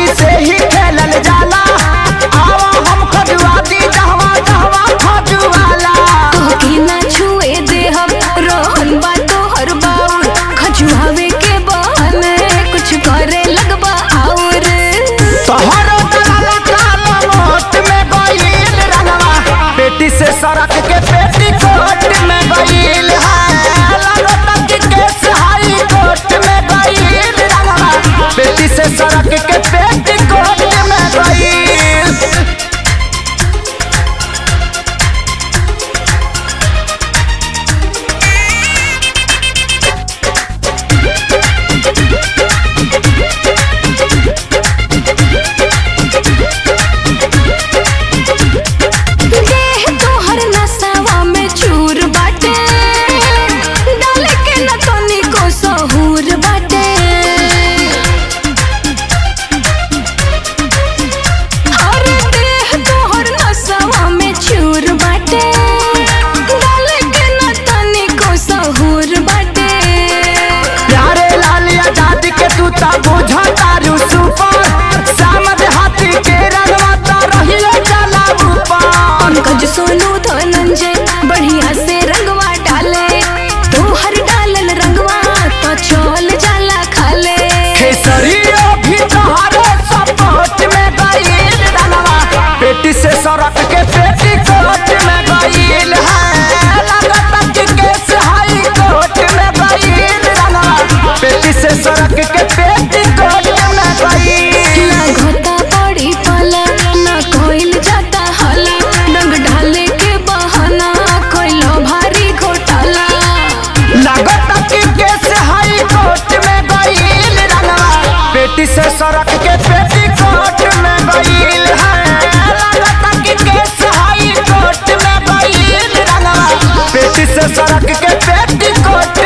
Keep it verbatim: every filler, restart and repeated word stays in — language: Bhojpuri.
शादी से ही खेलल जाला। आवा हम खजुआ दी जहवा जहवा खजुआला। तोहके ना छुए दे हम रोहन बा तोहर बाउर। खजुआवे के बहाने कुछ करे लगबा और। तोहरो दलाला काला मोट में गइल रंगवा। पेटी से सड़क के पेटी कोट में गइल है। लागत कि केस हाई कोर्ट में गइल रंगवा। पेटी से सड़क के पेटी कोट में गइल। देह तोहर नसावा में चूर बाटे। डाले के न तनिको सहूर बाटे। अरे देह तोहर नसावा में चूर बाटे। डाले के न तनिको सहूर बाटे। प्यारे लाल आजादी के तू ता बुझा तारू सुपर। सामद हाथी के रंगवा ता रहिए चला ऊपर। पंकज सोनू धनंजय बढ़िया से रंगवा डाले। तोहर डालल रंगवा तो चल जाला खाले। खेसरियो भी तोहरे सपोर्ट में गइल रंगवा। पेटी से सड़क के पेटी कोट में गइल है। लागत कि केस हाई कोर्ट में गइल रंगवा। पेटी से सड़क के पेटी कोट में गइल। ना घोटा पड़ी पाला ना कोइल जाता हाला। रंग डाले के बहाना कोइलो भारी घोटाला। लागत कि केस हाई कोर्ट में गइल रंगवा। पेटी से सड़क के पेटी कोट में गइल है। लागत कि केस हाई कोर्ट में गइल रंगवा। पेटी से सड़क के पेटी कोट